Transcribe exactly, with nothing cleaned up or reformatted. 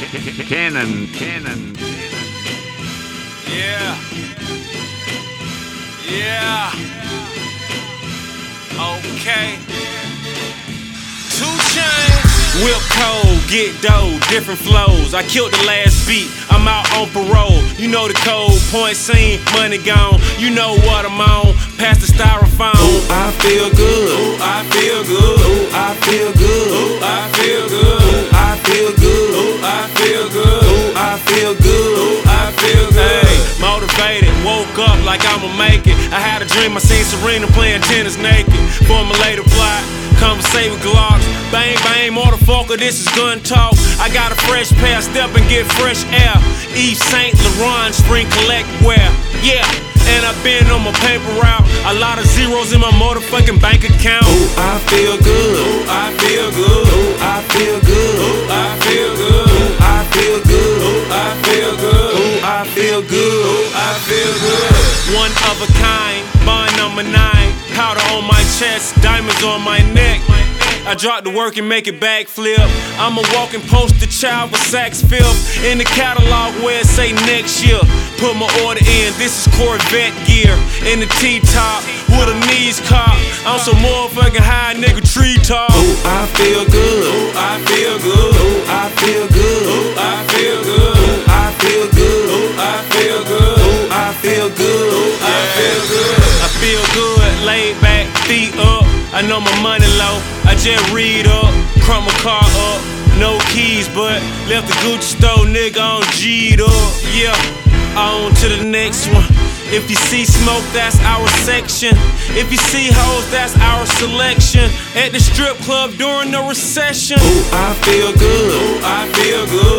Cannon, Cannon, Yeah. Yeah. Okay. Two Chainz. Whip cold, get dough, different flows. I killed the last beat, I'm out on parole. You know the code, point scene, money gone. You know what I'm on, past the styrofoam. Ooh, I feel good. Ooh, I feel good. Ooh, I feel good. Ooh, I feel good. Ooh, I feel good. Ooh, I feel good. Ooh, I feel good. Ooh, I feel good. Hey, motivated, woke up like I'ma make it. I had a dream, I seen Serena playing tennis naked. Formulated plot, conversate with Glocks. Bang, bang, motherfucker, this is gun talk. I got a fresh pair, step and get fresh air. Yves Saint Laurent, spring collect wear. Yeah, and I've been on my paper route. A lot of zeros in my motherfucking bank account. Ooh, I feel good. Ooh, I feel good. Ooh, I feel good. Ooh, I feel good. Ooh, I feel good. Ooh, I feel good. Ooh, I feel good. Ooh, I feel good. One of a kind, bond number nine. Powder on my chest, diamonds on my neck. I drop the work and make it backflip. I'm a walking poster child with Saks Fifth. In the catalog where it say next year. Put my order in, this is Corvette gear. In the T-top, with the knees caught. I'm some motherfucking high nigga tree top. Ooh, I feel good. Ooh, I feel good. Ooh, I feel good. Ooh, I feel good. Ooh, I feel good. Ooh, I feel good. Ooh, I feel good. Ooh, I feel good. I feel good, laid back, feet up. I know my money low, I just read up, crumb my car up, no keys, but left the Gucci store, nigga on G'd up. Yeah, on to the next one. If you see smoke, that's our section. If you see hoes, that's our selection. At the strip club during the recession. Ooh, I feel good. Ooh, I feel good.